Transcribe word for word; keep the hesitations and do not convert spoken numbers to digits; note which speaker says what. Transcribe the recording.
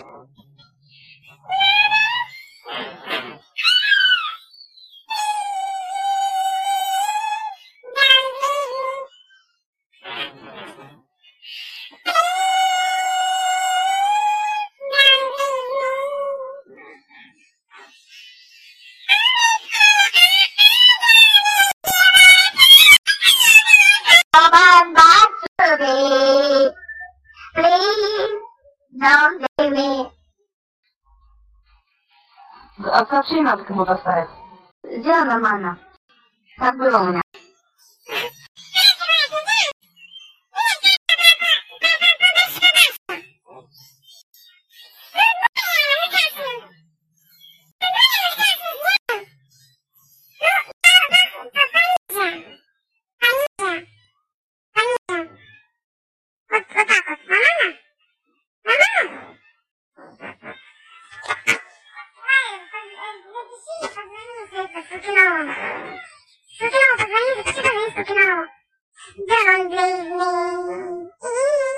Speaker 1: Come back to me. Please don't leave me.
Speaker 2: А сообщи надо кому-то оставить.
Speaker 1: Сделай нормально. Так было у меня. Don't leave me.